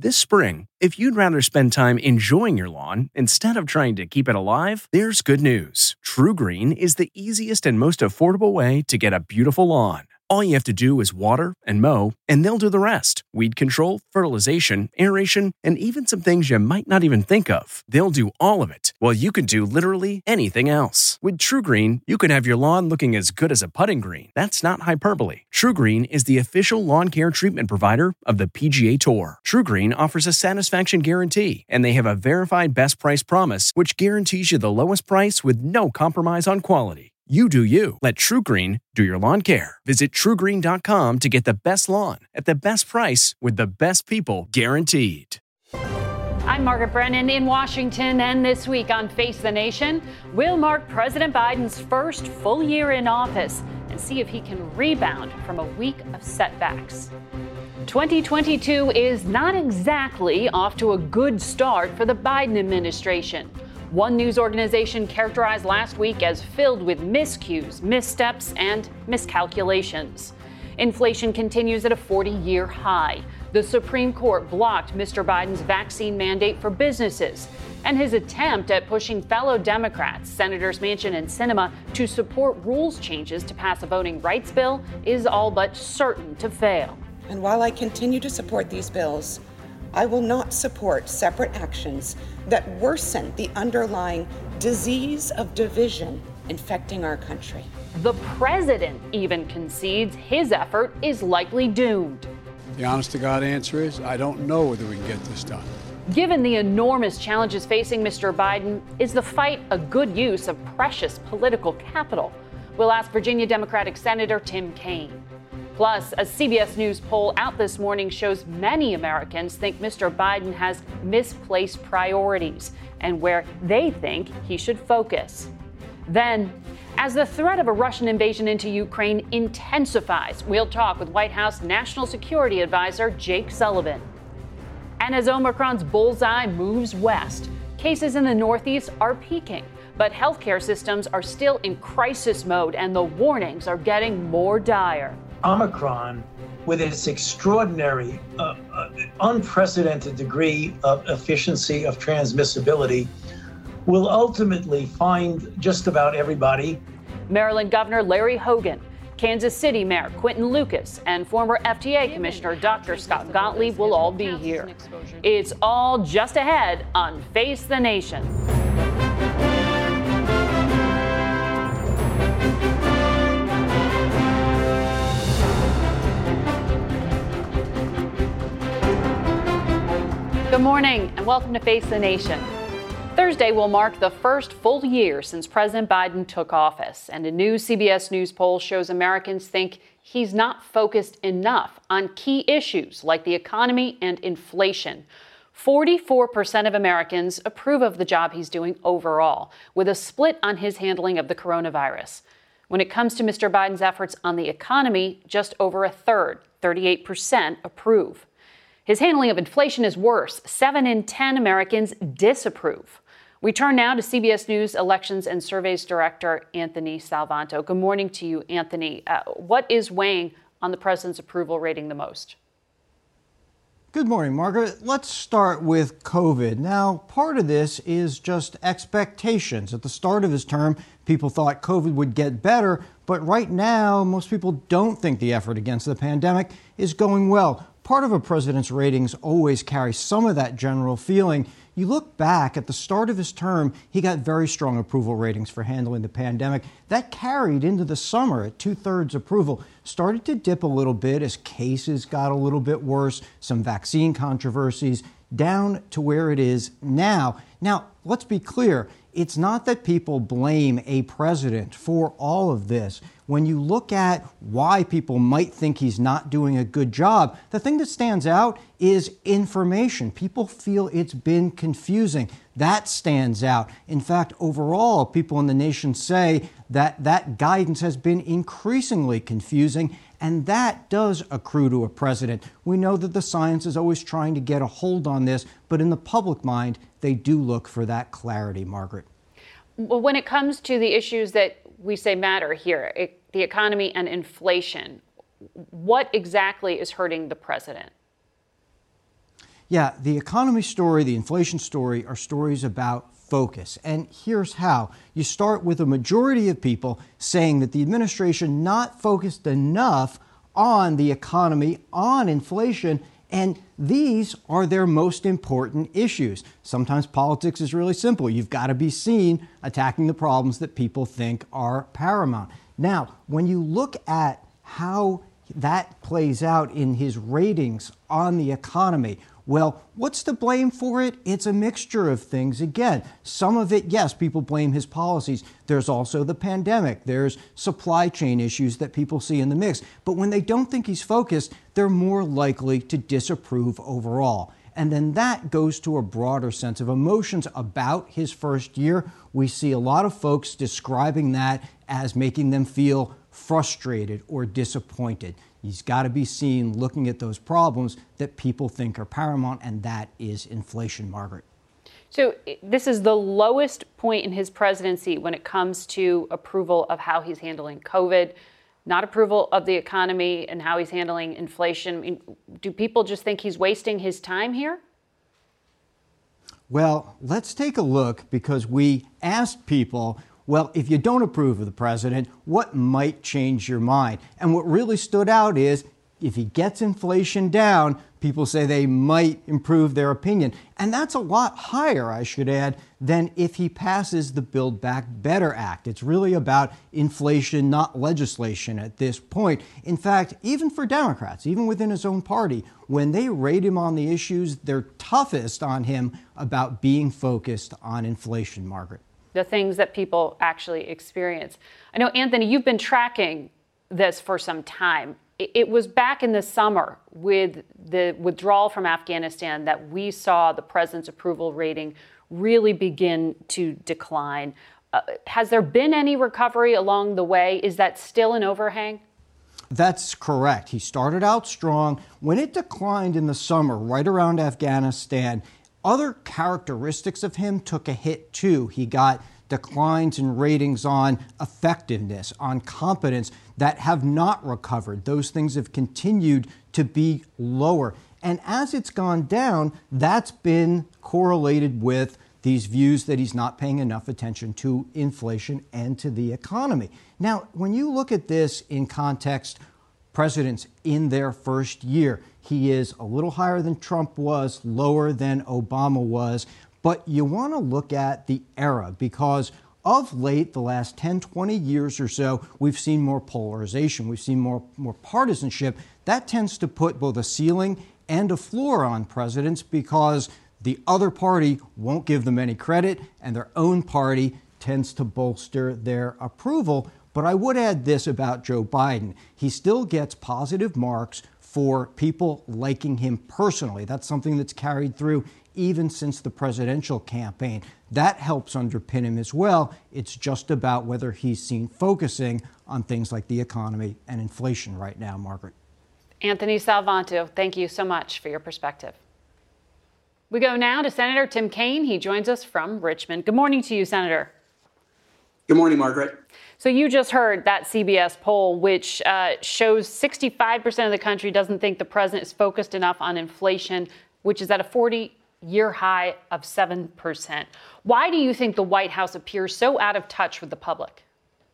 This spring, if you'd rather spend time enjoying your lawn instead of trying to keep it alive, there's good news. TruGreen is the easiest and most affordable way to get a beautiful lawn. All you have to do is water and mow, and they'll do the rest. Weed control, fertilization, aeration, and even some things you might not even think of. They'll do all of it, while you can do literally anything else. With TruGreen, you can have your lawn looking as good as a putting green. That's not hyperbole. TruGreen is the official lawn care treatment provider of the PGA Tour. TruGreen offers a satisfaction guarantee, and they have a verified best price promise, which guarantees you the lowest price with no compromise on quality. You do you. Let TruGreen do your lawn care. Visit TruGreen.com to get the best lawn at the best price with the best people guaranteed. I'm Margaret Brennan in Washington, and this week on Face the Nation, we'll mark President Biden's first full year in office and see if he can rebound from a week of setbacks. 2022 is not exactly off to a good start for the Biden administration. One news organization characterized last week as filled with miscues, missteps, and miscalculations. Inflation continues at a 40-year high. The Supreme Court blocked Mr. Biden's vaccine mandate for businesses, and his attempt at pushing fellow Democrats, Senators Manchin and Sinema, to support rules changes to pass a voting rights bill is all but certain to fail. And while I continue to support these bills, I will not support separate actions that worsen the underlying disease of division infecting our country. The president even concedes his effort is likely doomed. The honest-to-God answer is, I don't know whether we can get this done. Given the enormous challenges facing Mr. Biden, is the fight a good use of precious political capital? We'll ask Virginia Democratic Senator Tim Kaine. Plus, a CBS News poll out this morning shows many Americans think Mr. Biden has misplaced priorities and where they think he should focus. Then, as the threat of a Russian invasion into Ukraine intensifies, we'll talk with White House National Security Advisor Jake Sullivan. And as Omicron's bullseye moves west, cases in the Northeast are peaking, but healthcare systems are still in crisis mode and the warnings are getting more dire. Omicron, with its extraordinary, unprecedented degree of efficiency of transmissibility, will ultimately find just about everybody. Maryland Governor Larry Hogan, Kansas City Mayor Quinton Lucas, and former FDA Commissioner Dr. Scott Gottlieb will all be here. It's all just ahead on Face the Nation. Good morning and welcome to Face the Nation. Thursday will mark the first full year since President Biden took office, and a new CBS News poll shows Americans think he's not focused enough on key issues like the economy and inflation. 44% of Americans approve of the job he's doing overall, with a split on his handling of the coronavirus. When it comes to Mr. Biden's efforts on the economy, just over a third, 38%, approve. His handling of inflation is worse. 7 in 10 Americans disapprove. We turn now to CBS News Elections and Surveys Director Anthony Salvanto. Good morning to you, Anthony. What is weighing on the president's approval rating the most? Good morning, Margaret. Let's start with COVID. Now, part of this is just expectations. At the start of his term, people thought COVID would get better, but right now, most people don't think the effort against the pandemic is going well. Part of a president's ratings always carry some of that general feeling. You look back at the start of his term, he got very strong approval ratings for handling the pandemic. That carried into the summer at 2/3 approval. Started to dip a little bit as cases got a little bit worse, some vaccine controversies, down to where it is now. Now, let's be clear. It's not that people blame a president for all of this. When you look at why people might think he's not doing a good job, the thing that stands out is information. People feel it's been confusing. That stands out. In fact, overall, people in the nation say that that guidance has been increasingly confusing, and that does accrue to a president. We know that the science is always trying to get a hold on this, but in the public mind, they do look for that clarity, Margaret. Well, when it comes to the issues that we say matter here, the economy and inflation, what exactly is hurting the president? Yeah, the economy story, the inflation story are stories about focus. And here's how. You start with a majority of people saying that the administration not focused enough on the economy, on inflation, and these are their most important issues. Sometimes politics is really simple. You've got to be seen attacking the problems that people think are paramount. Now, when you look at how that plays out in his ratings on the economy, well, what's to blame for it? It's a mixture of things. Again, some of it, yes, people blame his policies. There's also the pandemic. There's supply chain issues that people see in the mix. But when they don't think he's focused, they're more likely to disapprove overall. And then that goes to a broader sense of emotions about his first year. We see a lot of folks describing that as making them feel frustrated or disappointed. He's got to be seen looking at those problems that people think are paramount, and that is inflation, Margaret. So this is the lowest point in his presidency when it comes to approval of how he's handling COVID, not approval of the economy and how he's handling inflation. I mean, do people just think he's wasting his time here? Well, let's take a look, because we asked people, well, if you don't approve of the president, what might change your mind? And what really stood out is if he gets inflation down, people say they might improve their opinion. And that's a lot higher, I should add, than if he passes the Build Back Better Act. It's really about inflation, not legislation at this point. In fact, even for Democrats, even within his own party, when they rate him on the issues, they're toughest on him about being focused on inflation, Margaret. The things that people actually experience. I know, Anthony, you've been tracking this for some time. It was back in the summer with the withdrawal from Afghanistan that we saw the president's approval rating really begin to decline. Has there been any recovery along the way? Is that still an overhang? That's correct. He started out strong. When it declined in the summer, right around Afghanistan, other characteristics of him took a hit too. He got declines in ratings on effectiveness, on competence that have not recovered. Those things have continued to be lower. And as it's gone down, that's been correlated with these views that he's not paying enough attention to inflation and to the economy. Now, when you look at this in context, presidents in their first year, he is a little higher than Trump was, lower than Obama was. But you want to look at the era, because of late, the last 10, 20 years or so, we've seen more polarization. We've seen more partisanship. That tends to put both a ceiling and a floor on presidents, because the other party won't give them any credit, and their own party tends to bolster their approval. But I would add this about Joe Biden. He still gets positive marks for people liking him personally. That's something that's carried through even since the presidential campaign. That helps underpin him as well. It's just about whether he's seen focusing on things like the economy and inflation right now, Margaret. Anthony Salvanto, thank you so much for your perspective. We go now to Senator Tim Kaine. He joins us from Richmond. Good morning to you, Senator. Good morning, Margaret. So you just heard that CBS poll, which shows 65% of the country doesn't think the president is focused enough on inflation, which is at a 40-year high of 7%. Why do you think the White House appears so out of touch with the public?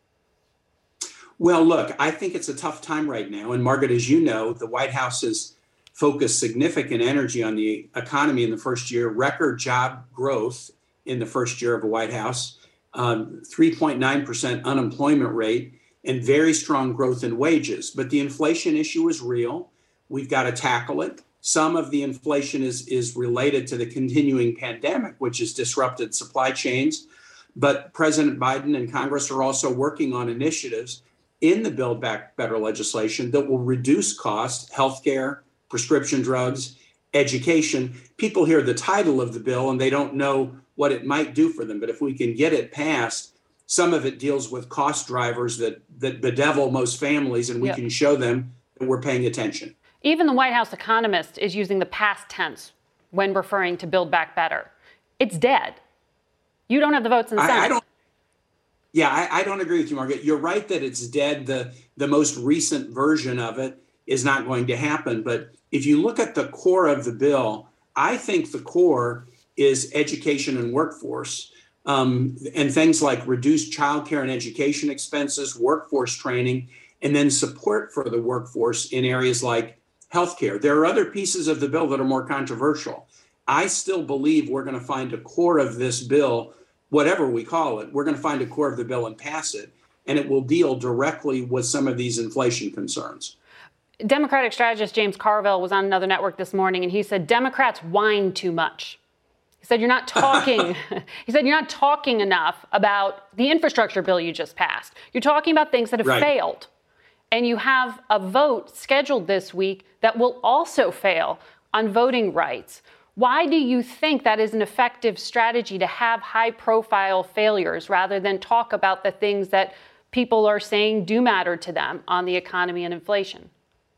Well, look, I think it's a tough time right now. And Margaret, as you know, the White House has focused significant energy on the economy in the first year, record job growth in the first year of a White House. 3.9% unemployment rate, and very strong growth in wages. But the inflation issue is real. We've got to tackle it. Some of the inflation is related to the continuing pandemic, which has disrupted supply chains. But President Biden and Congress are also working on initiatives in the Build Back Better legislation that will reduce costs, healthcare, prescription drugs, education. People hear the title of the bill and they don't know what it might do for them. But if we can get it passed, some of it deals with cost drivers that bedevil most families, and we can show them that we're paying attention. Even the White House economist is using the past tense when referring to Build Back Better. It's dead. You don't have the votes in the Senate. I don't agree with you, Margaret. You're right that it's dead. The most recent version of it is not going to happen. But if you look at the core of the bill, I think the core is education and workforce, and things like reduced childcare and education expenses, workforce training, and then support for the workforce in areas like healthcare. There are other pieces of the bill that are more controversial. I still believe we're going to find a core of this bill, whatever we call it, we're going to find a core of the bill and pass it, and it will deal directly with some of these inflation concerns. Democratic strategist James Carville was on another network this morning, and he said Democrats whine too much. He said you're not talking. He said you're not talking enough about the infrastructure bill you just passed. You're talking about things that have failed, and you have a vote scheduled this week that will also fail on voting rights. Why do you think that is an effective strategy to have high-profile failures rather than talk about the things that people are saying do matter to them on the economy and inflation?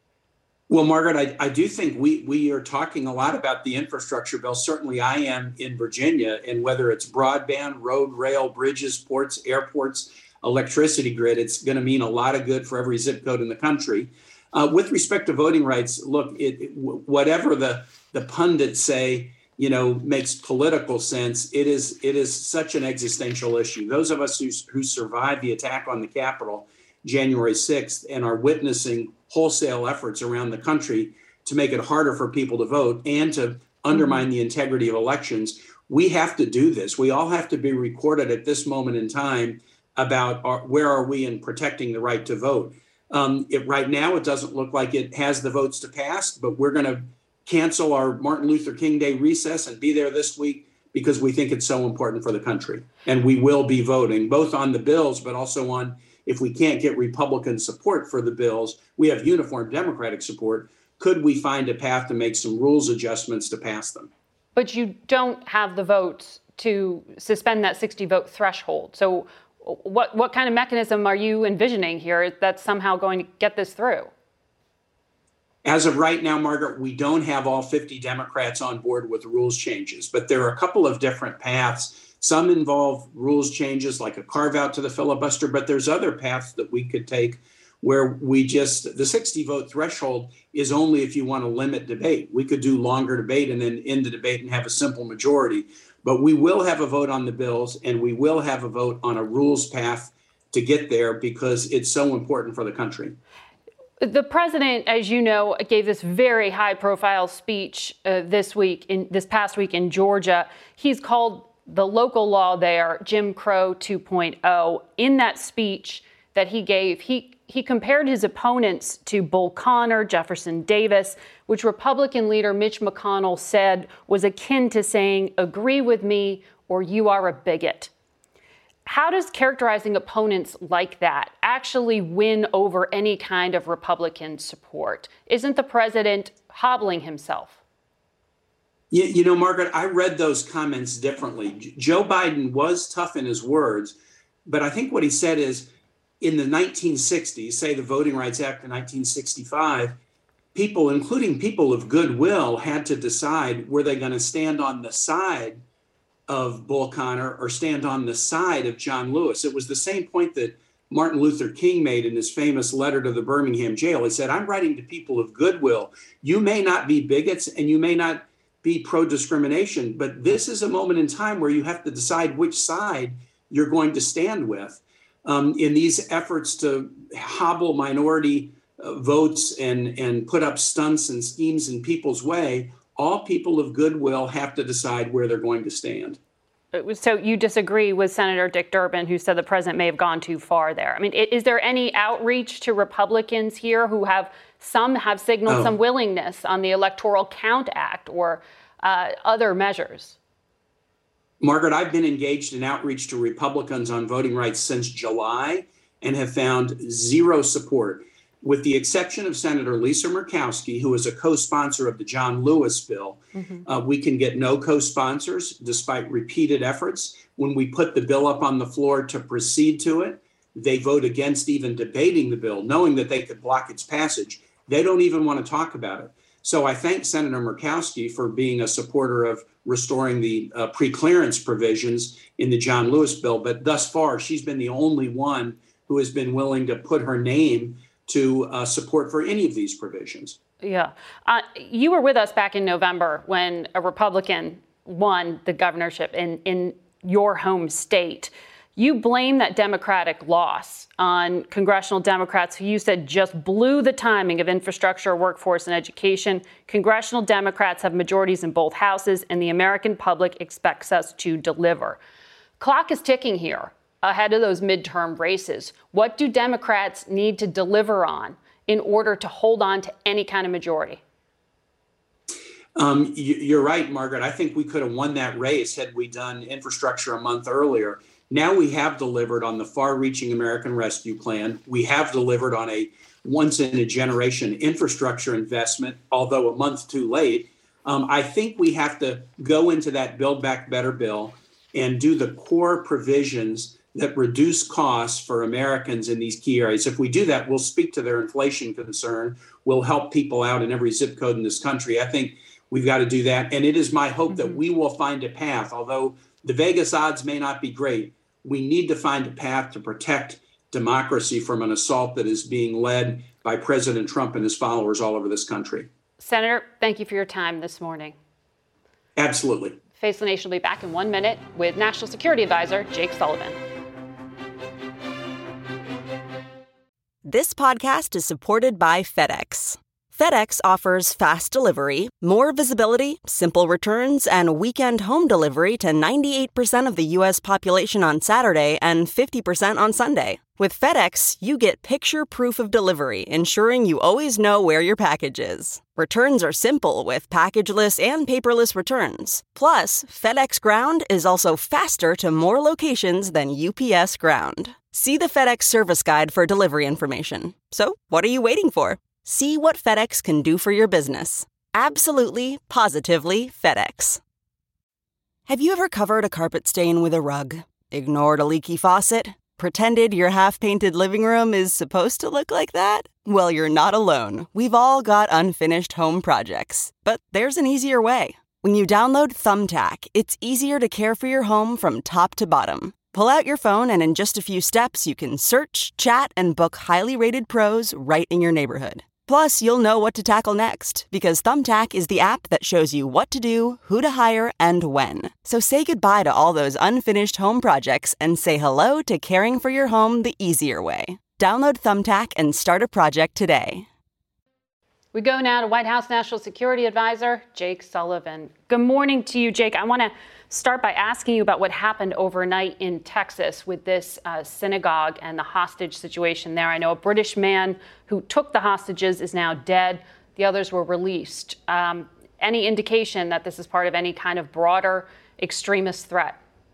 Well, Margaret, I do think we are talking a lot about the infrastructure bill. Certainly I am in Virginia, and whether it's broadband, road, rail, bridges, ports, airports, electricity grid, it's going to mean a lot of good for every zip code in the country. With respect to voting rights, look, whatever the pundits say, makes political sense. It is such an existential issue. Those of us who survived the attack on the Capitol January 6th and are witnessing wholesale efforts around the country to make it harder for people to vote and to undermine the integrity of elections, we have to do this. We all have to be recorded at this moment in time about where are we in protecting the right to vote. Right now, it doesn't look like it has the votes to pass, but we're going to cancel our Martin Luther King Day recess and be there this week because we think it's so important for the country. And we will be voting both on the bills, but also on, if we can't get Republican support for the bills, we have uniform Democratic support. Could we find a path to make some rules adjustments to pass them? But you don't have the votes to suspend that 60-vote threshold. So what kind of mechanism are you envisioning here that's somehow going to get this through? As of right now, Margaret, we don't have all 50 Democrats on board with rules changes, but there are a couple of different paths. Some involve rules changes like a carve out to the filibuster, but there's other paths that we could take where the 60-vote threshold is only if you want to limit debate. We could do longer debate and then end the debate and have a simple majority. But we will have a vote on the bills, and we will have a vote on a rules path to get there because it's so important for the country. The president, as you know, gave this very high-profile speech this past week in Georgia. He's called the local law there Jim Crow 2.0. In that speech that he gave, he compared his opponents to Bull Connor, Jefferson Davis, which Republican leader Mitch McConnell said was akin to saying, agree with me or you are a bigot. How does characterizing opponents like that actually win over any kind of Republican support? Isn't the president hobbling himself? Margaret, I read those comments differently. Joe Biden was tough in his words, but I think what he said is in the 1960s, say the Voting Rights Act of 1965, people, including people of goodwill, had to decide were they going to stand on the side of Bull Connor or stand on the side of John Lewis. It was the same point that Martin Luther King made in his famous letter to the Birmingham jail. He said, I'm writing to people of goodwill. You may not be bigots and you may not be pro-discrimination, but this is a moment in time where you have to decide which side you're going to stand with. In these efforts to hobble minority votes and put up stunts and schemes in people's way, all people of goodwill have to decide where they're going to stand. So you disagree with Senator Dick Durbin, who said the president may have gone too far there. I mean, is there any outreach to Republicans here who have signaled some willingness on the Electoral Count Act or other measures? Margaret, I've been engaged in outreach to Republicans on voting rights since July and have found zero support. With the exception of Senator Lisa Murkowski, who is a co-sponsor of the John Lewis bill, we can get no co-sponsors despite repeated efforts. When we put the bill up on the floor to proceed to it, they vote against even debating the bill, knowing that they could block its passage. They don't even want to talk about it. So I thank Senator Murkowski for being a supporter of restoring the preclearance provisions in the John Lewis bill. But thus far, she's been the only one who has been willing to put her name to support for any of these provisions. Yeah. You were with us back in November when a Republican won the governorship in your home state. You blame that Democratic loss on congressional Democrats who you said just blew the timing of infrastructure, workforce, and education. Congressional Democrats have majorities in both houses, and the American public expects us to deliver. Clock is ticking here ahead of those midterm races. What do Democrats need to deliver on in order to hold on to any kind of majority? You're right, Margaret. I think we could have won that race had we done infrastructure a month earlier. Now we have delivered on the far-reaching American Rescue Plan. We have delivered on a once-in-a-generation infrastructure investment, although a month too late. I think we have to go into that Build Back Better bill and do the core provisions that reduce costs for Americans in these key areas. If we do that, we'll speak to their inflation concern. We'll help people out in every zip code in this country. I think we've got to do that. And it is my hope that we will find a path. Although the Vegas odds may not be great, we need to find a path to protect democracy from an assault that is being led by President Trump and his followers all over this country. Senator, thank you for your time this morning. Absolutely. Face the Nation will be back in 1 minute with National Security Advisor Jake Sullivan. This podcast is supported by FedEx. FedEx offers fast delivery, more visibility, simple returns, and weekend home delivery to 98% of the U.S. population on Saturday and 50% on Sunday. With FedEx, you get picture proof of delivery, ensuring you always know where your package is. Returns are simple with packageless and paperless returns. Plus, FedEx Ground is also faster to more locations than UPS Ground. See the FedEx service guide for delivery information. So, what are you waiting for? See what FedEx can do for your business. Absolutely, positively FedEx. Have you ever covered a carpet stain with a rug? Ignored a leaky faucet? Pretended your half-painted living room is supposed to look like that? Well, you're not alone. We've all got unfinished home projects. But there's an easier way. When you download Thumbtack, it's easier to care for your home from top to bottom. Pull out your phone and in just a few steps, you can search, chat, and book highly rated pros right in your neighborhood. Plus, you'll know what to tackle next, because Thumbtack is the app that shows you what to do, who to hire, and when. So say goodbye to all those unfinished home projects and say hello to caring for your home the easier way. Download Thumbtack and start a project today. We go now to White House National Security Advisor Jake Sullivan. Good morning to you, Jake. I want to start by asking you about what happened overnight in Texas with this synagogue and the hostage situation there. I know a British man who took the hostages is now dead. The others were released. Any indication that this is part of any kind of broader extremist threat?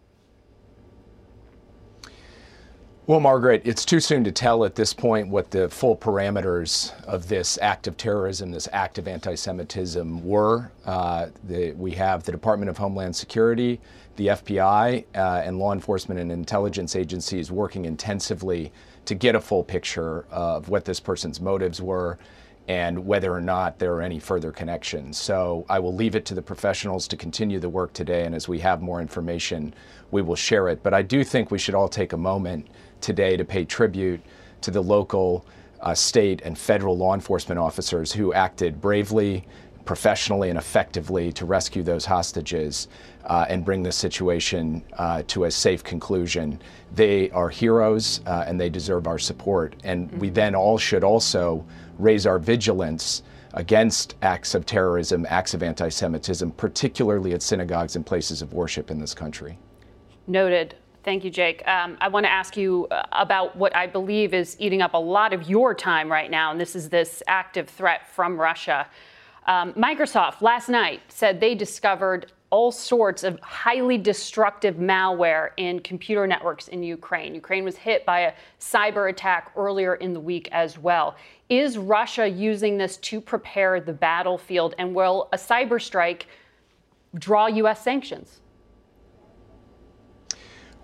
Well, Margaret, it's too soon to tell at this point what the full parameters of this act of terrorism, this act of anti-Semitism were. We have the Department of Homeland Security, the FBI, and law enforcement and intelligence agencies working intensively to get a full picture of what this person's motives were and whether or not there are any further connections. So I will leave it to the professionals to continue the work today, and as we have more information, we will share it. But I do think we should all take a moment today to pay tribute to the local, state, and federal law enforcement officers who acted bravely, professionally, and effectively to rescue those hostages and bring this situation to a safe conclusion. They are heroes and they deserve our support. And we then all should also raise our vigilance against acts of terrorism, acts of anti-Semitism, particularly at synagogues and places of worship in this country. Noted. Thank you, Jake. I want to ask you about what I believe is eating up a lot of your time right now, and this is this active threat from Russia. Microsoft last night said they discovered all sorts of highly destructive malware in computer networks in Ukraine. Ukraine was hit by a cyber attack earlier in the week as well. Is Russia using this to prepare the battlefield, and will a cyber strike draw U.S. sanctions?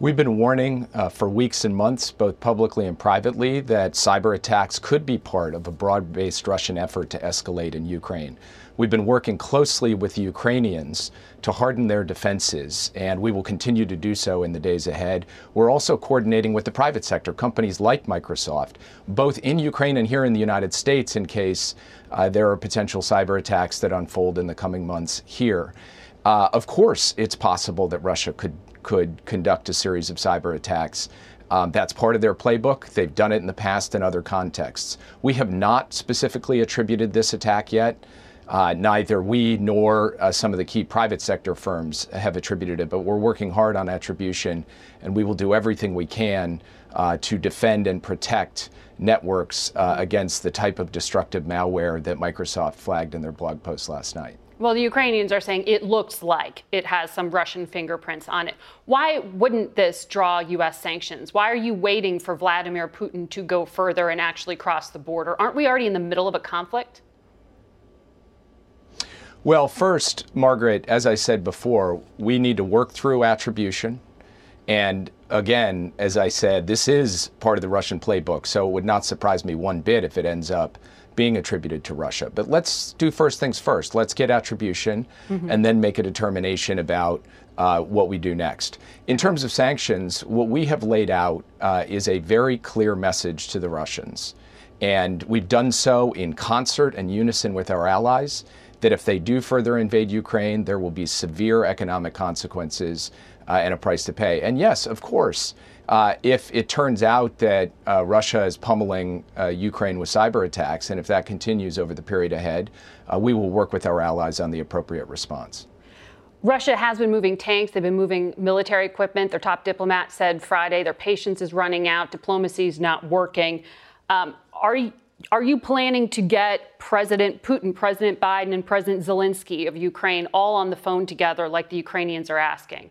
We've been warning for weeks and months, both publicly and privately, that cyber attacks could be part of a broad-based Russian effort to escalate in Ukraine. We've been working closely with the Ukrainians to harden their defenses, and we will continue to do so in the days ahead. We're also coordinating with the private sector, companies like Microsoft, both in Ukraine and here in the United States, in case there are potential cyber attacks that unfold in the coming months here. Of course, it's possible that Russia could conduct a series of cyber attacks. That's part of their playbook. They've done it in the past in other contexts. We have not specifically attributed this attack yet. Neither we nor some of the key private sector firms have attributed it, but we're working hard on attribution, and we will do everything we can to defend and protect networks against the type of destructive malware that Microsoft flagged in their blog post last night. Well, the Ukrainians are saying it looks like it has some Russian fingerprints on it. Why wouldn't this draw U.S. sanctions? Why are you waiting for Vladimir Putin to go further and actually cross the border? Aren't we already in the middle of a conflict? Well, first, Margaret, as I said before, we need to work through attribution. And again, as I said, this is part of the Russian playbook, so it would not surprise me one bit if it ends up being attributed to Russia. But let's do first things first. Let's get attribution and then make a determination about what we do next. In terms of sanctions, what we have laid out is a very clear message to the Russians. And we've done so in concert and unison with our allies, that if they do further invade Ukraine, there will be severe economic consequences and a price to pay. And yes, of course, if it turns out that Russia is pummeling Ukraine with cyber attacks, and if that continues over the period ahead, we will work with our allies on the appropriate response. Russia has been moving tanks. They've been moving military equipment. Their top diplomat said Friday their patience is running out. Diplomacy is not working. Are you planning to get President Putin, President Biden, and President Zelensky of Ukraine all on the phone together like the Ukrainians are asking?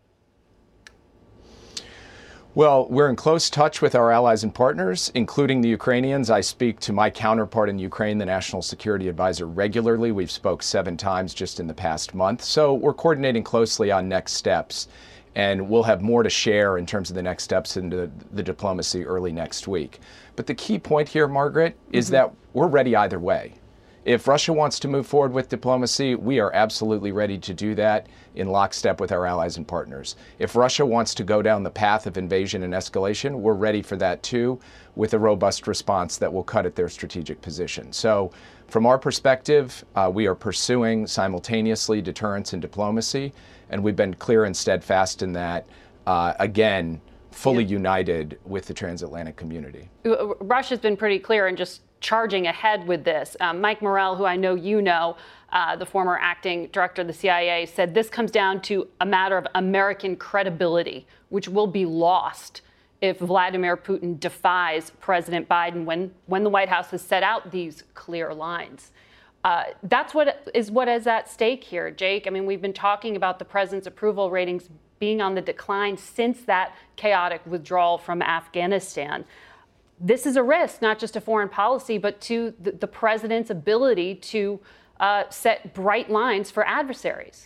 Well, we're in close touch with our allies and partners, including the Ukrainians. I speak to my counterpart in Ukraine, the National Security Advisor, regularly. We've spoke 7 times just in the past month. So we're coordinating closely on next steps, and we'll have more to share in terms of the next steps into the diplomacy early next week. But the key point here, Margaret, is that we're ready either way. If Russia wants to move forward with diplomacy, we are absolutely ready to do that in lockstep with our allies and partners. If Russia wants to go down the path of invasion and escalation, we're ready for that too, with a robust response that will cut at their strategic position. So from our perspective, we are pursuing simultaneously deterrence and diplomacy, and we've been clear and steadfast in that, again, fully united with the transatlantic community. Russia's been pretty clear in just charging ahead with this. Mike Morell, who I know you know, the former acting director of the CIA, said this comes down to a matter of American credibility, which will be lost if Vladimir Putin defies President Biden when the White House has set out these clear lines. That's what is at stake here, Jake. I mean, we've been talking about the president's approval ratings being on the decline since that chaotic withdrawal from Afghanistan. This is a risk, not just to foreign policy, but to the president's ability to set bright lines for adversaries.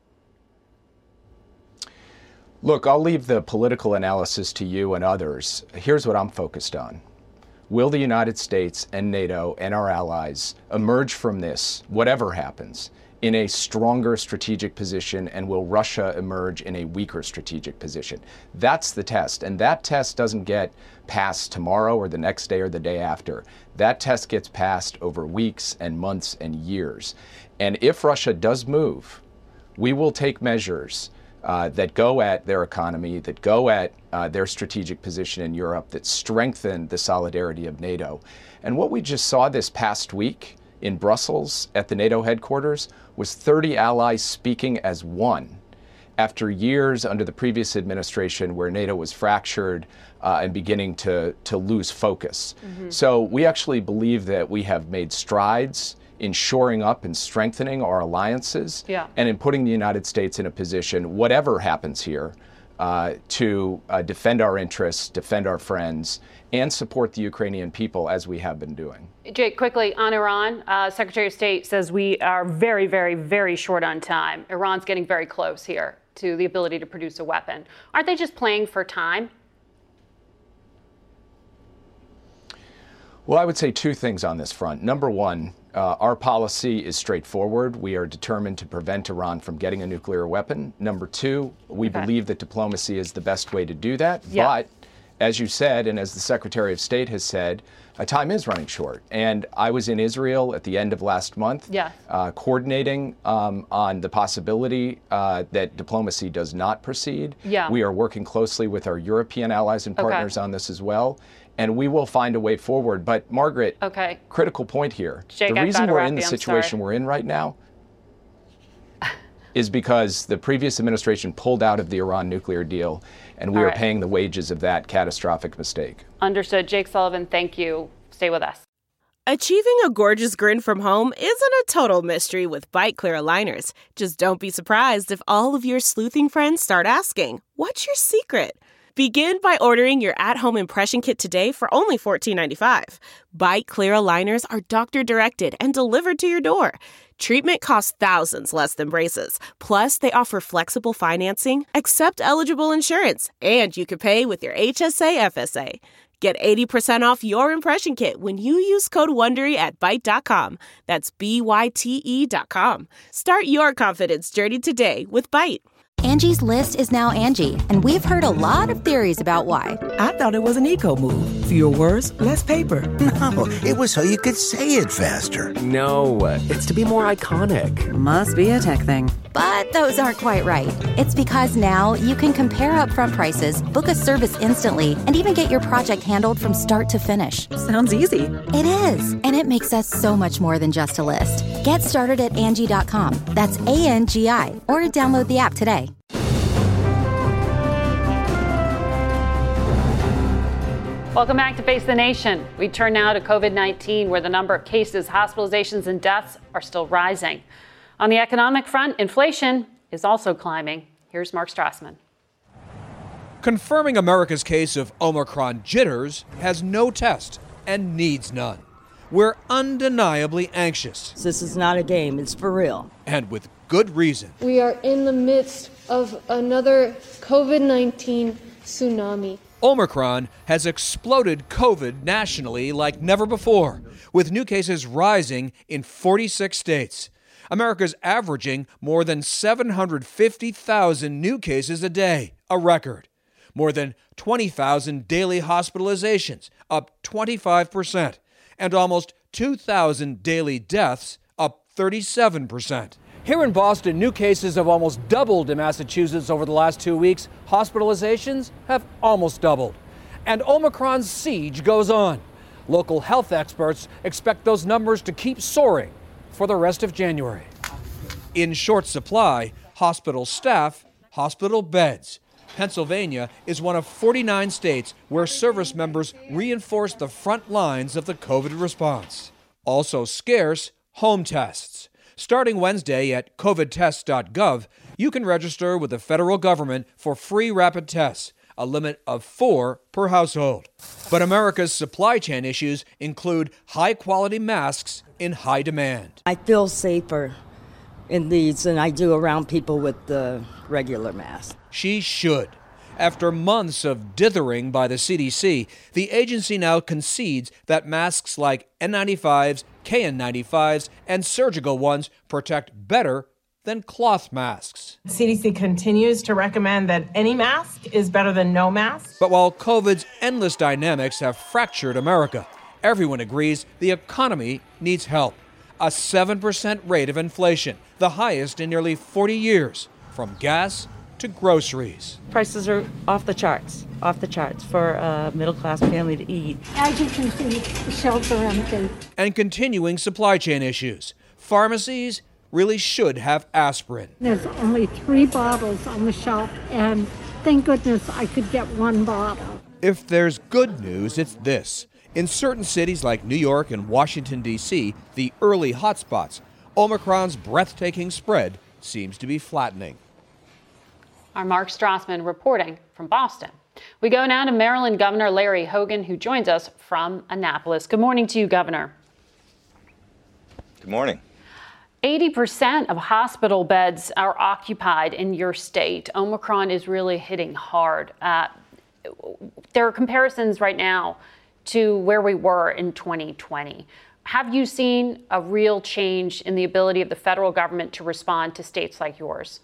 Look, I'll leave the political analysis to you and others. Here's what I'm focused on. Will the United States and NATO and our allies emerge from this, whatever happens, in a stronger strategic position, and will Russia emerge in a weaker strategic position? That's the test, and that test doesn't get passed tomorrow or the next day or the day after. That test gets passed over weeks and months and years. And if Russia does move, we will take measures that go at their economy, that go at their strategic position in Europe, that strengthen the solidarity of NATO. And what we just saw this past week in Brussels at the NATO headquarters was 30 allies speaking as one after years under the previous administration where NATO was fractured and beginning to lose focus. So we actually believe that we have made strides in shoring up and strengthening our alliances and in putting the United States in a position, whatever happens here, to defend our interests, defend our friends, and support the Ukrainian people as we have been doing. Jake, quickly on Iran, Secretary of State says we are very, very, very short on time. Iran's getting very close here to the ability to produce a weapon. Aren't they just playing for time? Well, I would say two things on this front. Number one, our policy is straightforward. We are determined to prevent Iran from getting a nuclear weapon. Number two, we believe that diplomacy is the best way to do that. Yeah. But as you said, and as the Secretary of State has said, time is running short. And I was in Israel at the end of last month, coordinating on the possibility that diplomacy does not proceed. Yeah. We are working closely with our European allies and partners on this as well. And we will find a way forward. But Margaret, critical point here. Jake, the reason we're in the situation we're in right now is because the previous administration pulled out of the Iran nuclear deal, and we are paying the wages of that catastrophic mistake. Understood. Jake Sullivan, thank you. Stay with us. Achieving a gorgeous grin from home isn't a total mystery with Byte Clear aligners. Just don't be surprised if all of your sleuthing friends start asking, "What's your secret?" Begin by ordering your at-home impression kit today for only $14.95. Byte Clear aligners are doctor-directed and delivered to your door. Treatment costs thousands less than braces. Plus, they offer flexible financing, accept eligible insurance, and you can pay with your HSA FSA. Get 80% off your impression kit when you use code WONDERY at Byte.com. That's BYTE.com. Start your confidence journey today with Byte. Angie's List is now Angie, and we've heard a lot of theories about why. I thought it was an eco move. Fewer words, less paper. No, it was so you could say it faster. No, it's to be more iconic. Must be a tech thing. But those aren't quite right. It's because now you can compare upfront prices, book a service instantly, and even get your project handled from start to finish. Sounds easy. It is, and it makes us so much more than just a list. Get started at Angie.com. That's ANGI, or download the app today. Welcome back to Face the Nation. We turn now to COVID-19, where the number of cases, hospitalizations, and deaths are still rising. On the economic front, inflation is also climbing. Here's Mark Strassman. Confirming America's case of Omicron jitters has no test and needs none. We're undeniably anxious. This is not a game, it's for real. And with good reason. We are in the midst of another COVID-19 tsunami. Omicron has exploded COVID nationally like never before, with new cases rising in 46 states. America's averaging more than 750,000 new cases a day, a record. More than 20,000 daily hospitalizations, up 25%, and almost 2,000 daily deaths, up 37%. Here in Boston, new cases have almost doubled in Massachusetts over the last 2 weeks. Hospitalizations have almost doubled. And Omicron's siege goes on. Local health experts expect those numbers to keep soaring for the rest of January. In short supply, hospital staff, hospital beds. Pennsylvania is one of 49 states where service members reinforce the front lines of the COVID response. Also scarce, home tests. Starting Wednesday at covidtests.gov, you can register with the federal government for free rapid tests, a limit of 4 per household. But America's supply chain issues include high-quality masks in high demand. I feel safer in these than I do around people with the regular mask. She should. After months of dithering by the CDC, the agency now concedes that masks like N95s, KN95s, and surgical ones protect better than cloth masks. CDC continues to recommend that any mask is better than no mask. But while COVID's endless dynamics have fractured America, everyone agrees the economy needs help. A 7% rate of inflation, the highest in nearly 40 years, from gas to groceries. Prices are off the charts for a middle-class family to eat. As you can see, the shelves are empty. And continuing supply chain issues. Pharmacies really should have aspirin. There's only 3 bottles on the shelf, and thank goodness I could get 1 bottle. If there's good news, it's this. In certain cities like New York and Washington, D.C., the early hotspots, Omicron's breathtaking spread seems to be flattening. Our Mark Strassman reporting from Boston. We go now to Maryland Governor Larry Hogan, who joins us from Annapolis. Good morning to you, Governor. Good morning. 80% of hospital beds are occupied in your state. Omicron is really hitting hard. There are comparisons right now to where we were in 2020. Have you seen a real change in the ability of the federal government to respond to states like yours?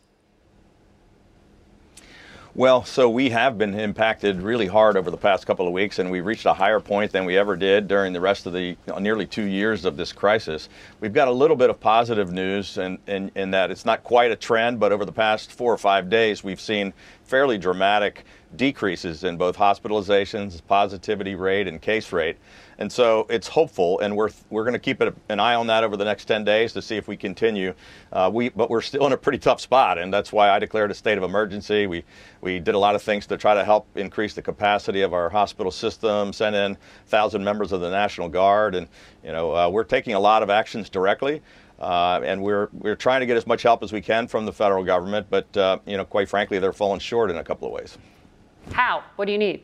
Well, so we have been impacted really hard over the past couple of weeks, and we've reached a higher point than we ever did during the rest of the nearly 2 years of this crisis. We've got a little bit of positive news in that it's not quite a trend, but over the past 4 or 5 days, we've seen fairly dramatic decreases in both hospitalizations, positivity rate, and case rate. And so it's hopeful, and we're going to keep an eye on that over the next 10 days to see if we continue. But we're still in a pretty tough spot, and that's why I declared a state of emergency. We did a lot of things to try to help increase the capacity of our hospital system, sent in 1,000 members of the National Guard, and we're taking a lot of actions directly. And we're trying to get as much help as we can from the federal government, but quite frankly, they're falling short in a couple of ways. How? What do you need?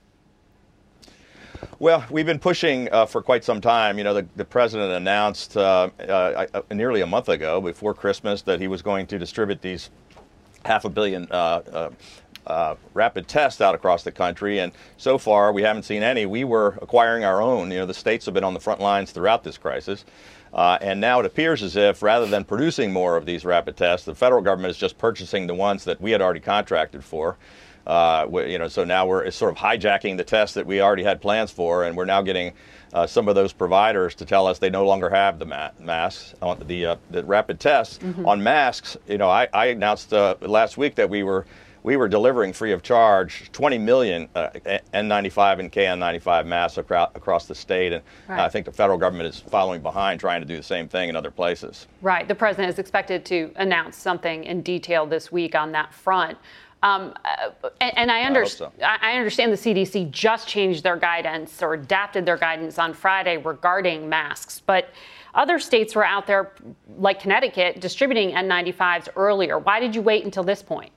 Well, we've been pushing for quite some time. The president announced nearly a month ago, before Christmas, that he was going to distribute these 500 million rapid tests out across the country, and so far we haven't seen any. We were acquiring our own. The states have been on the front lines throughout this crisis. And now it appears as if, rather than producing more of these rapid tests, the federal government is just purchasing the ones that we had already contracted for. So now we're sort of hijacking the tests that we already had plans for, and we're now getting some of those providers to tell us they no longer have the masks, the rapid tests. Mm-hmm. On masks. I announced last week that we were delivering free of charge 20 million N95 and KN95 masks across the state, and right. I think the federal government is following behind, trying to do the same thing in other places. Right. The president is expected to announce something in detail this week on that front. And I understand the CDC just changed their guidance or adapted their guidance on Friday regarding masks, but other states were out there, like Connecticut, distributing N95s earlier. Why did you wait until this point?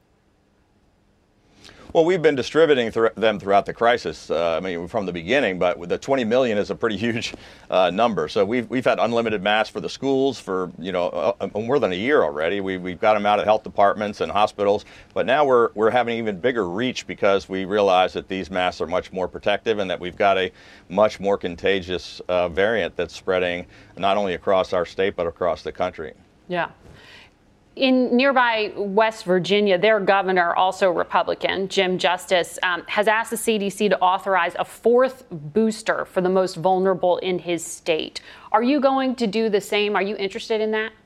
Well, we've been distributing them throughout the crisis, from the beginning, but the 20 million is a pretty huge number. So we've had unlimited masks for the schools for, more than a year already. We've got them out at health departments and hospitals, but now we're having even bigger reach because we realize that these masks are much more protective and that we've got a much more contagious variant that's spreading not only across our state, but across the country. Yeah. In nearby West Virginia, their governor, also Republican, Jim Justice, has asked the CDC to authorize a fourth booster for the most vulnerable in his state. Are you going to do the same? Are you interested in that?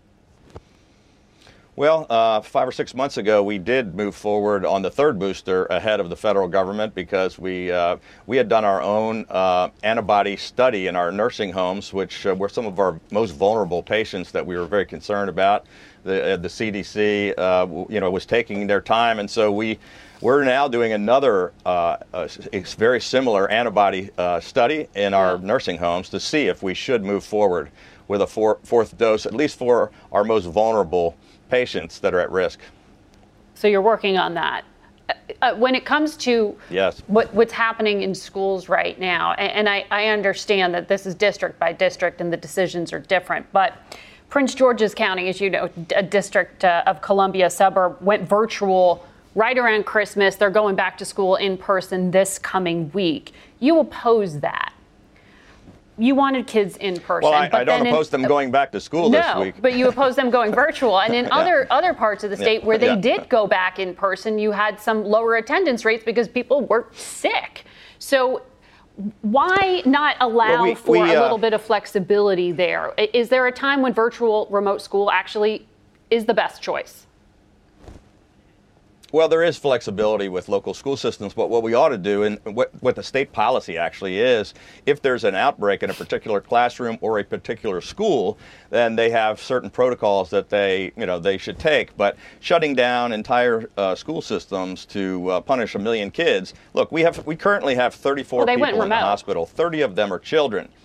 Well, 5 or 6 months ago, we did move forward on the third booster ahead of the federal government because we had done our own antibody study in our nursing homes, which were some of our most vulnerable patients that we were very concerned about. The CDC, was taking their time, and so we're now doing another very similar antibody study in our nursing homes to see if we should move forward with a fourth dose, at least for our most vulnerable patients that are at risk. So you're working on that. When it comes to yes. what's happening in schools right now, and I understand that this is district by district and the decisions are different, but Prince George's County, as you know, a district of Columbia suburb, went virtual right around Christmas. They're going back to school in person this coming week. You oppose that. You wanted kids in person. Well, I don't oppose them going back to school this week. No, but you oppose them going virtual. And in other parts of the state where they did go back in person, you had some lower attendance rates because people were sick. So why not allow for a little bit of flexibility there? Is there a time when virtual remote school actually is the best choice? Well, there is flexibility with local school systems, but what we ought to do, and what the state policy actually is, if there's an outbreak in a particular classroom or a particular school, then they have certain protocols that they should take. But shutting down entire school systems to punish 1 million kids, look, we currently have 34 people in the hospital. 30 of them are children.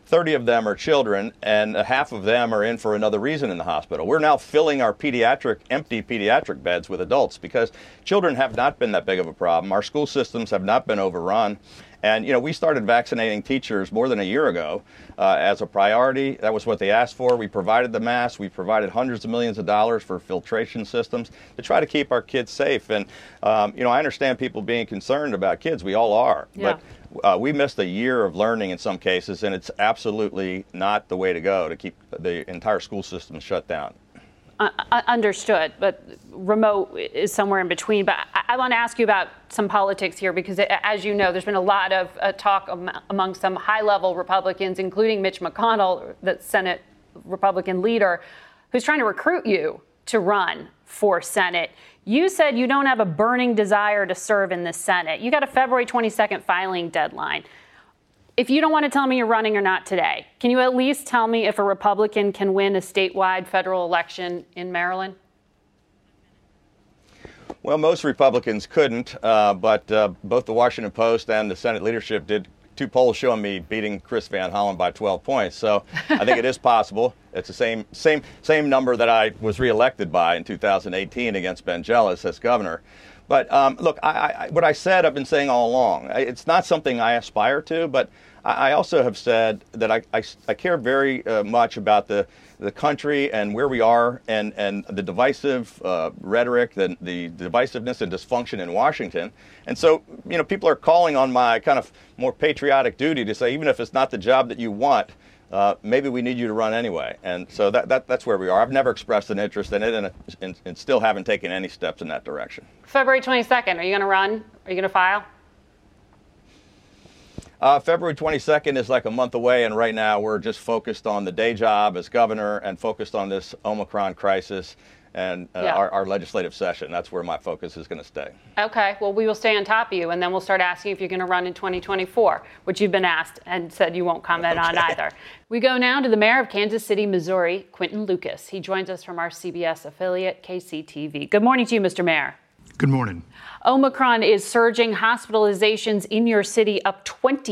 30 of them are children, and half of them are in for another reason in the hospital. We're now filling our empty pediatric beds with adults because children have not been that big of a problem. Our school systems have not been overrun. And, we started vaccinating teachers more than a year ago as a priority. That was what they asked for. We provided the masks. We provided hundreds of millions of dollars for filtration systems to try to keep our kids safe. And, I understand people being concerned about kids. We all are. Yeah. But we missed a year of learning in some cases, and it's absolutely not the way to go to keep the entire school system shut down. Understood, but remote is somewhere in between. But I want to ask you about some politics here because, as you know, there's been a lot of talk among some high-level Republicans, including Mitch McConnell, the Senate Republican leader, who's trying to recruit you to run for Senate. You said you don't have a burning desire to serve in the Senate. You got a February 22nd filing deadline. If you don't want to tell me you're running or not today, can you at least tell me if a Republican can win a statewide federal election in Maryland? Well, most Republicans couldn't, but both the Washington Post and the Senate leadership did 2 polls showing me beating Chris Van Hollen by 12 points. So I think it is possible. It's the same number that I was reelected by in 2018 against Ben Jealous as governor. But look, what I said, I've been saying all along. It's not something I aspire to, but I also have said that I care very much about the country and where we are and the divisive rhetoric, the divisiveness and dysfunction in Washington. And so, people are calling on my kind of more patriotic duty to say, even if it's not the job that you want, maybe we need you to run anyway. And so that's where we are. I've never expressed an interest in it and still haven't taken any steps in that direction. February 22nd, are you going to run? Are you going to file? February 22nd is like a month away, and right now we're just focused on the day job as governor and focused on this Omicron crisis and our legislative session. That's where my focus is going to stay. Okay, well, we will stay on top of you, and then we'll start asking if you're going to run in 2024, which you've been asked and said you won't comment on either. We go now to the mayor of Kansas City, Missouri, Quentin Lucas. He joins us from our CBS affiliate, KCTV. Good morning to you, Mr. Mayor. Good morning. Omicron is surging. Hospitalizations in your city up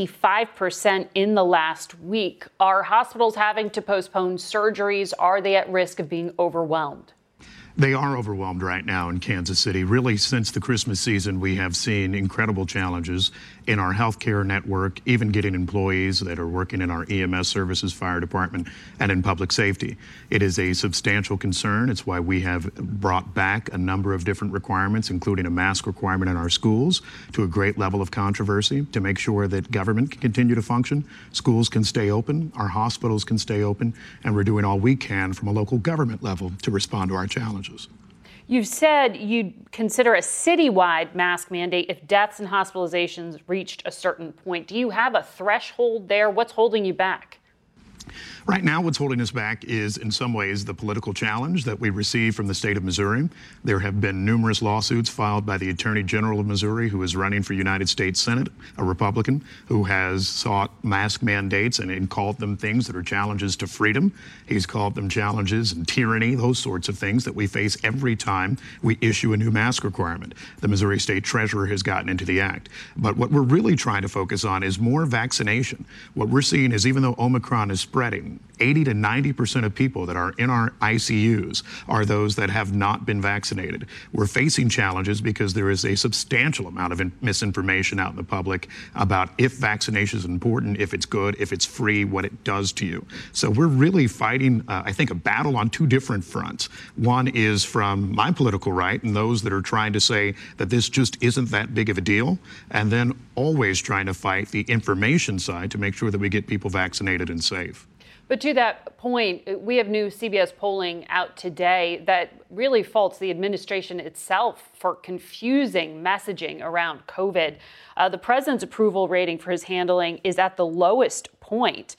25% in the last week. Are hospitals having to postpone surgeries? Are they at risk of being overwhelmed? They are overwhelmed right now in Kansas City. Really, since the Christmas season, we have seen incredible challenges in our healthcare network, even getting employees that are working in our EMS services, fire department, and in public safety. It is a substantial concern. It's why we have brought back a number of different requirements, including a mask requirement in our schools, to a great level of controversy to make sure that government can continue to function, schools can stay open, our hospitals can stay open, and we're doing all we can from a local government level to respond to our challenges. You've said you'd consider a citywide mask mandate if deaths and hospitalizations reached a certain point. Do you have a threshold there? What's holding you back? Right now, what's holding us back is, in some ways, the political challenge that we receive from the state of Missouri. There have been numerous lawsuits filed by the Attorney General of Missouri, who is running for United States Senate, a Republican, who has sought mask mandates and called them things that are challenges to freedom. He's called them challenges and tyranny, those sorts of things that we face every time we issue a new mask requirement. The Missouri State Treasurer has gotten into the act. But what we're really trying to focus on is more vaccination. What we're seeing is, even though Omicron is spreading, 80 to 90% of people that are in our ICUs are those that have not been vaccinated. We're facing challenges because there is a substantial amount of misinformation out in the public about if vaccination is important, if it's good, if it's free, what it does to you. So we're really fighting, I think, a battle on 2 different fronts. One is from my political right and those that are trying to say that this just isn't that big of a deal, and then always trying to fight the information side to make sure that we get people vaccinated and safe. But to that point, we have new CBS polling out today that really faults the administration itself for confusing messaging around COVID. The president's approval rating for his handling is at the lowest point.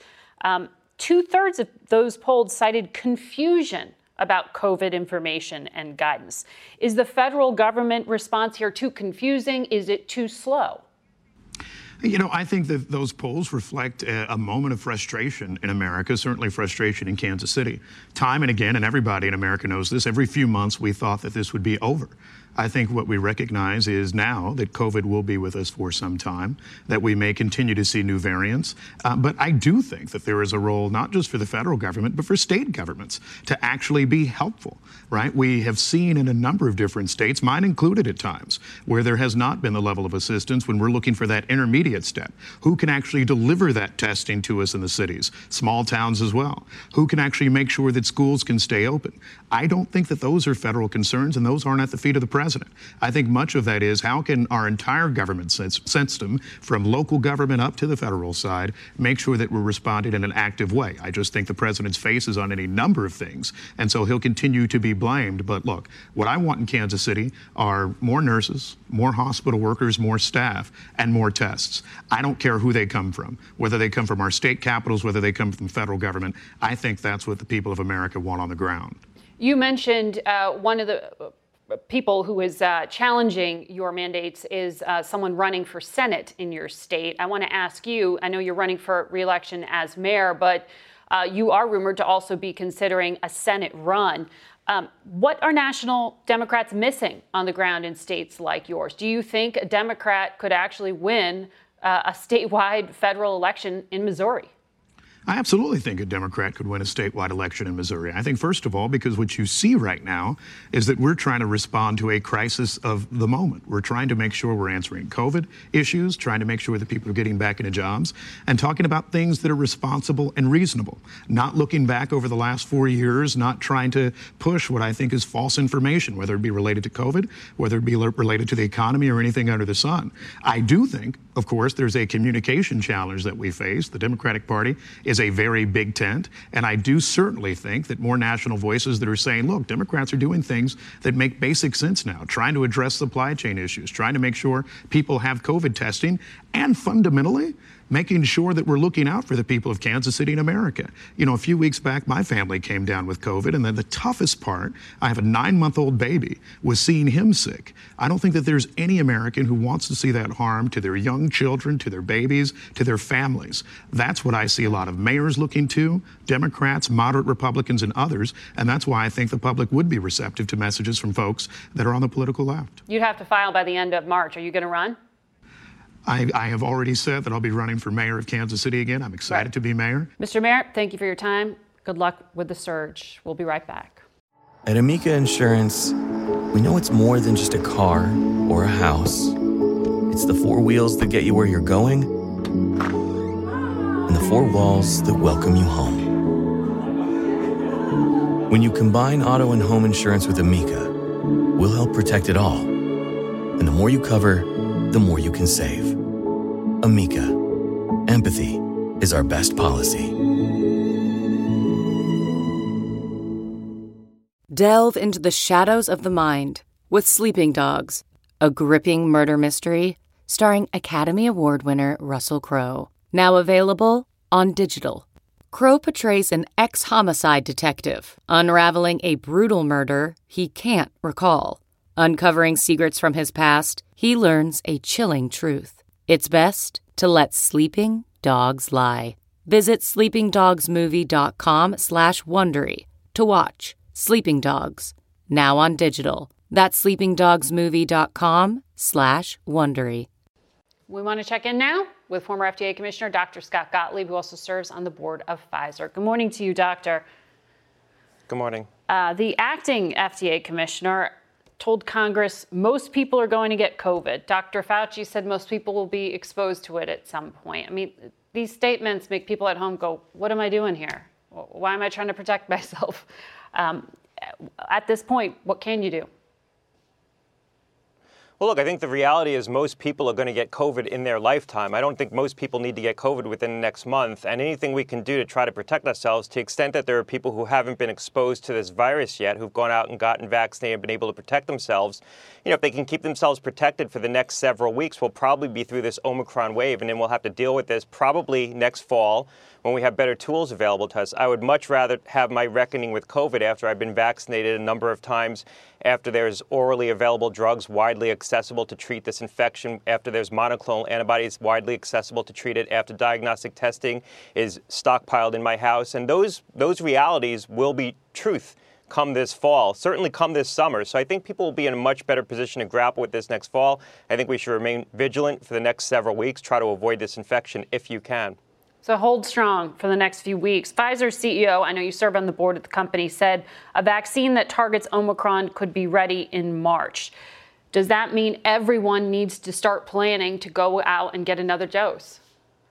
2/3 of those polled cited confusion about COVID information and guidance. Is the federal government response here too confusing? Is it too slow? You know, I think that those polls reflect a moment of frustration in America, certainly frustration in Kansas City. Time and again, and everybody in America knows this, every few months we thought that this would be over. I think what we recognize is now that COVID will be with us for some time, that we may continue to see new variants. But I do think that there is a role not just for the federal government, but for state governments to actually be helpful, right? We have seen in a number of different states, mine included at times, where there has not been the level of assistance when we're looking for that intermediate step. Who can actually deliver that testing to us in the cities, small towns as well? Who can actually make sure that schools can stay open? I don't think that those are federal concerns, and those aren't at the feet of the president. I think much of that is how can our entire government system, from local government up to the federal side, make sure that we're responding in an active way. I just think the president's face is on any number of things, and so he'll continue to be blamed. But look, what I want in Kansas City are more nurses, more hospital workers, more staff, and more tests. I don't care who they come from, whether they come from our state capitals, whether they come from the federal government. I think that's what the people of America want on the ground. You mentioned one of the people who is challenging your mandates is someone running for Senate in your state. I want to ask you, I know you're running for re-election as mayor, but you are rumored to also be considering a Senate run. What are national Democrats missing on the ground in states like yours? Do you think a Democrat could actually win a statewide federal election in Missouri? I absolutely think a Democrat could win a statewide election in Missouri. I think, first of all, because what you see right now is that we're trying to respond to a crisis of the moment. We're trying to make sure we're answering COVID issues, trying to make sure that people are getting back into jobs, and talking about things that are responsible and reasonable. Not looking back over the last 4 years, not trying to push what I think is false information, whether it be related to COVID, whether it be related to the economy or anything under the sun. I do think, of course, there's a communication challenge that we face. The Democratic Party is a very big tent, and I do certainly think that more national voices that are saying, look, Democrats are doing things that make basic sense now, trying to address supply chain issues, trying to make sure people have COVID testing, and fundamentally making sure that we're looking out for the people of Kansas City and America. You know, a few weeks back, my family came down with COVID, and then the toughest part, I have a 9-month-old baby, was seeing him sick. I don't think that there's any American who wants to see that harm to their young children, to their babies, to their families. That's what I see a lot of mayors looking to, Democrats, moderate Republicans, and others, and that's why I think the public would be receptive to messages from folks that are on the political left. You'd have to file by the end of March. Are you going to run? I have already said that I'll be running for mayor of Kansas City again. I'm excited to be mayor. Mr. Mayor, thank you for your time. Good luck with the surge. We'll be right back. At Amica Insurance, we know it's more than just a car or a house. It's the 4 wheels that get you where you're going and the 4 walls that welcome you home. When you combine auto and home insurance with Amica, we'll help protect it all. And the more you cover, the more you can save. Amica. Empathy is our best policy. Delve into the shadows of the mind with Sleeping Dogs, a gripping murder mystery starring Academy Award winner Russell Crowe. Now available on digital. Crowe portrays an ex-homicide detective unraveling a brutal murder he can't recall. Uncovering secrets from his past, he learns a chilling truth. It's best to let sleeping dogs lie. Visit sleepingdogsmovie.com/Wondery to watch Sleeping Dogs, now on digital. That's sleepingdogsmovie.com/Wondery. We want to check in now with former FDA Commissioner Dr. Scott Gottlieb, who also serves on the board of Pfizer. Good morning to you, Doctor. Good morning. The acting FDA Commissioner told Congress most people are going to get COVID. Dr. Fauci said most people will be exposed to it at some point. I mean, these statements make people at home go, what am I doing here? Why am I trying to protect myself? At this point, what can you do? Well, look, I think the reality is most people are going to get COVID in their lifetime. I don't think most people need to get COVID within the next month. And anything we can do to try to protect ourselves, to the extent that there are people who haven't been exposed to this virus yet, who've gone out and gotten vaccinated and been able to protect themselves, you know, if they can keep themselves protected for the next several weeks, we'll probably be through this Omicron wave. And then we'll have to deal with this probably next fall when we have better tools available to us. I would much rather have my reckoning with COVID after I've been vaccinated a number of times, after there's orally available drugs widely accessible to treat this infection, after there's monoclonal antibodies widely accessible to treat it, after diagnostic testing is stockpiled in my house. And those realities will be truth come this fall, certainly come this summer. So I think people will be in a much better position to grapple with this next fall. I think we should remain vigilant for the next several weeks, try to avoid this infection if you can. So hold strong for the next few weeks. Pfizer's CEO, I know you serve on the board of the company, said a vaccine that targets Omicron could be ready in March. Does that mean everyone needs to start planning to go out and get another dose?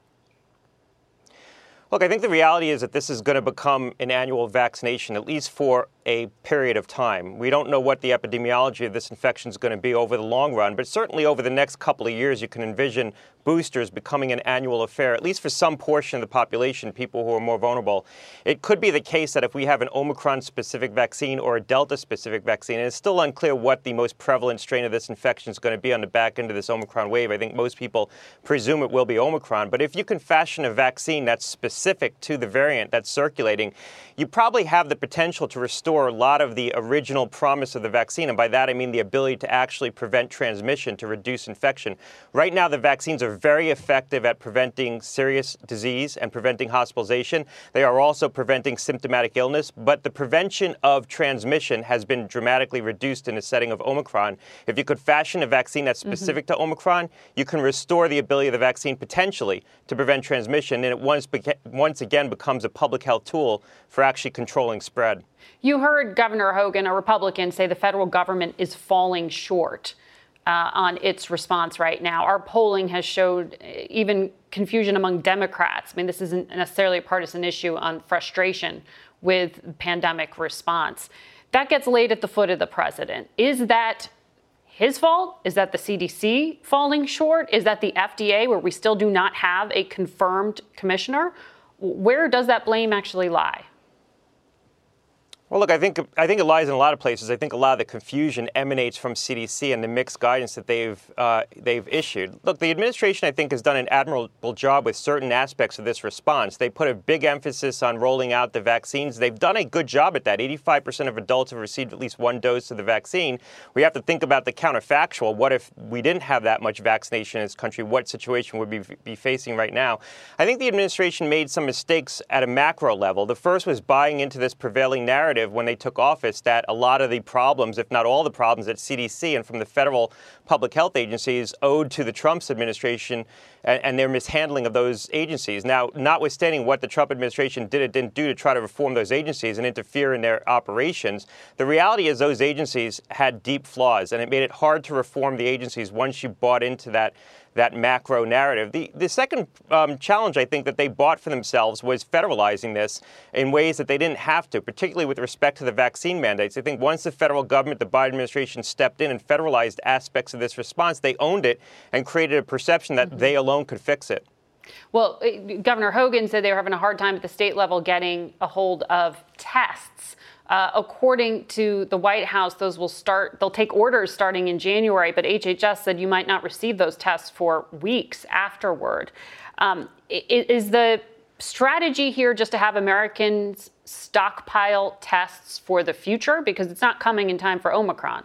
Look, I think the reality is that this is going to become an annual vaccination, at least for a period of time. We don't know what the epidemiology of this infection is going to be over the long run, but certainly over the next couple of years, you can envision boosters becoming an annual affair, at least for some portion of the population, people who are more vulnerable. It could be the case that if we have an Omicron-specific vaccine or a Delta-specific vaccine, and it's still unclear what the most prevalent strain of this infection is going to be on the back end of this Omicron wave. I think most people presume it will be Omicron. But if you can fashion a vaccine that's specific to the variant that's circulating, you probably have the potential to restore a lot of the original promise of the vaccine. And by that, I mean the ability to actually prevent transmission, to reduce infection. Right now, the vaccines are very effective at preventing serious disease and preventing hospitalization. They are also preventing symptomatic illness, but the prevention of transmission has been dramatically reduced in the setting of Omicron. If you could fashion a vaccine that's specific to Omicron, you can restore the ability of the vaccine potentially to prevent transmission, and it once again becomes a public health tool for actually controlling spread. You heard Governor Hogan, a Republican, say the federal government is falling short on its response right now. Our polling has showed even confusion among Democrats. I mean, this isn't necessarily a partisan issue on frustration with pandemic response. That gets laid at the foot of the president. Is that his fault? Is that the CDC falling short? Is that the FDA, where we still do not have a confirmed commissioner? Where does that blame actually lie? Well, look, I think it lies in a lot of places. I think a lot of the confusion emanates from CDC and the mixed guidance that they've issued. Look, the administration, I think, has done an admirable job with certain aspects of this response. They put a big emphasis on rolling out the vaccines. They've done a good job at that. 85% of adults have received at least one dose of the vaccine. We have to think about the counterfactual. What if we didn't have that much vaccination in this country? What situation would we be facing right now? I think the administration made some mistakes at a macro level. The first was buying into this prevailing narrative when they took office that a lot of the problems, if not all the problems at CDC and from the federal public health agencies owed to the Trump administration and their mishandling of those agencies. Now, notwithstanding what the Trump administration did or didn't do to try to reform those agencies and interfere in their operations, the reality is those agencies had deep flaws, and it made it hard to reform the agencies once you bought into that macro narrative. The second challenge I think that they bought for themselves was federalizing this in ways that they didn't have to, particularly with respect to the vaccine mandates. I think once the federal government, the Biden administration, stepped in and federalized aspects of this response, they owned it and created a perception that they alone could fix it. Well, Governor Hogan said they were having a hard time at the state level getting a hold of tests. According to the White House, they'll take orders starting in January, but HHS said you might not receive those tests for weeks afterward. Is the strategy here just to have Americans stockpile tests for the future? Because it's not coming in time for Omicron.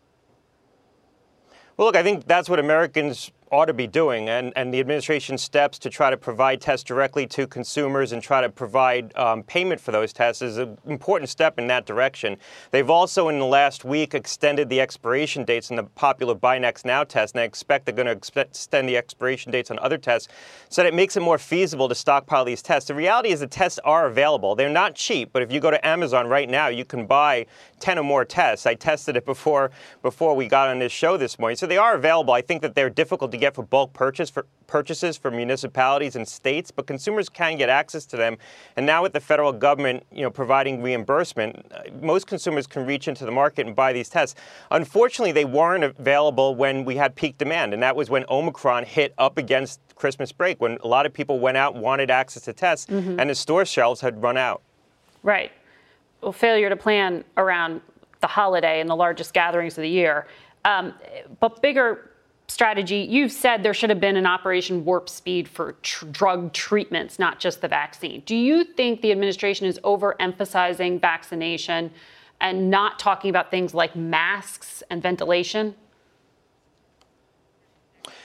Well, look, I think that's what Americans ought to be doing, and the administration's steps to try to provide tests directly to consumers and try to provide payment for those tests is an important step in that direction. They've also, in the last week, extended the expiration dates on the popular Buy Next Now test, and I expect they're going to extend the expiration dates on other tests so that it makes it more feasible to stockpile these tests. The reality is the tests are available. They're not cheap, but if you go to Amazon right now, you can buy 10 or more tests. I tested it before we got on this show this morning. So they are available. I think that they're difficult to get for bulk purchases for municipalities and states, but consumers can get access to them. And now with the federal government, providing reimbursement, most consumers can reach into the market and buy these tests. Unfortunately, they weren't available when we had peak demand, and that was when Omicron hit up against Christmas break, when a lot of people went out and wanted access to tests, and the store shelves had run out. Right. Well, failure to plan around the holiday and the largest gatherings of the year. But bigger strategy, you've said there should have been an Operation Warp Speed for drug treatments, not just the vaccine. Do you think the administration is overemphasizing vaccination and not talking about things like masks and ventilation?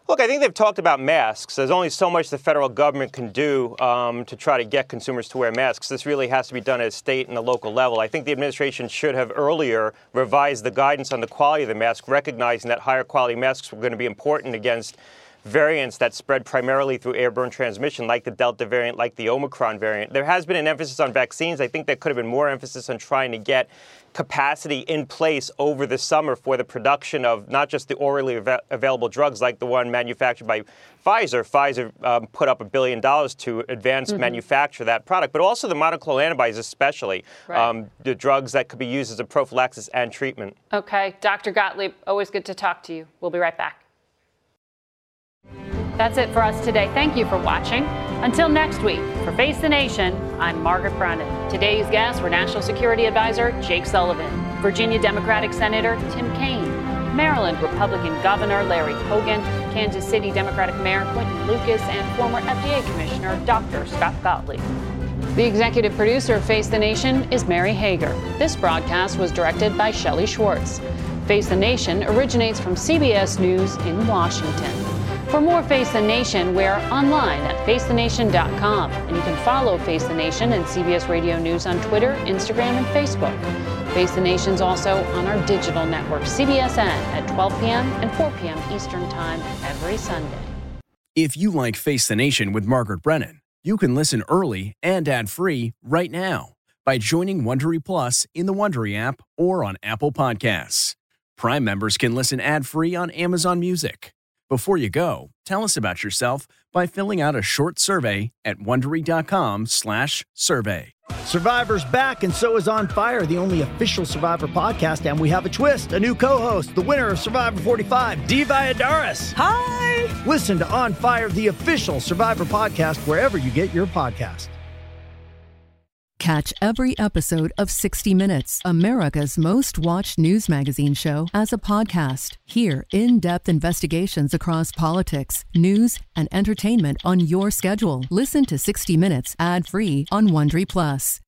Look, I think they've talked about masks. There's only so much the federal government can do to try to get consumers to wear masks. This really has to be done at a state and a local level. I think the administration should have earlier revised the guidance on the quality of the mask, recognizing that higher quality masks were going to be important against variants that spread primarily through airborne transmission, like the Delta variant, like the Omicron variant. There has been an emphasis on vaccines. I think there could have been more emphasis on trying to get capacity in place over the summer for the production of not just the orally available drugs like the one manufactured by Pfizer. Pfizer put up $1 billion to advance manufacture that product, but also the monoclonal antibodies especially, the drugs that could be used as a prophylaxis and treatment. Okay. Dr. Gottlieb, always good to talk to you. We'll be right back. That's it for us today. Thank you for watching. Until next week, for Face the Nation, I'm Margaret Brennan. Today's guests were National Security Advisor Jake Sullivan, Virginia Democratic Senator Tim Kaine, Maryland Republican Governor Larry Hogan, Kansas City Democratic Mayor Quentin Lucas, and former FDA Commissioner Dr. Scott Gottlieb. The executive producer of Face the Nation is Mary Hager. This broadcast was directed by Shelley Schwartz. Face the Nation originates from CBS News in Washington. For more Face the Nation, we're online at facethenation.com, and you can follow Face the Nation and CBS Radio News on Twitter, Instagram, and Facebook. Face the Nation's also on our digital network, CBSN, at 12 p.m. and 4 p.m. Eastern Time every Sunday. If you like Face the Nation with Margaret Brennan, you can listen early and ad-free right now by joining Wondery Plus in the Wondery app or on Apple Podcasts. Prime members can listen ad-free on Amazon Music. Before you go, tell us about yourself by filling out a short survey at Wondery.com/survey. Survivor's back, and so is On Fire, the only official Survivor podcast, and we have a twist, a new co-host, the winner of Survivor 45, Dee Valladares. Hi! Listen to On Fire, the official Survivor podcast, wherever you get your podcast. Catch every episode of 60 Minutes, America's most watched news magazine show, as a podcast. Hear in-depth investigations across politics, news, and entertainment on your schedule. Listen to 60 Minutes ad-free on Wondery Plus.